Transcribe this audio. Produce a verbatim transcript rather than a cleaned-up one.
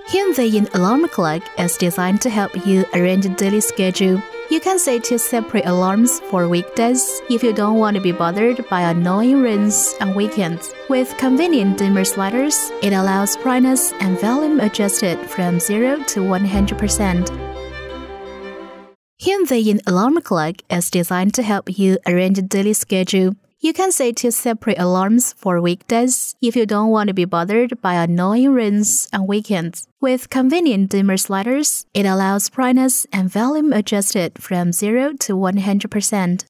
Hyundai Alarm Clock is designed to help you arrange a daily schedule. You can set two separate alarms for weekdays if you don't want to be bothered by annoying rings on weekends. With convenient dimmer sliders, it allows brightness and volume adjusted from zero to one hundred percent. Hyundai Alarm Clock is designed to help you arrange a daily schedule. You can set two separate alarms for weekdays if you don't want to be bothered by annoying rings on weekends. With convenient dimmer sliders, it allows brightness and volume adjusted from zero to one hundred percent.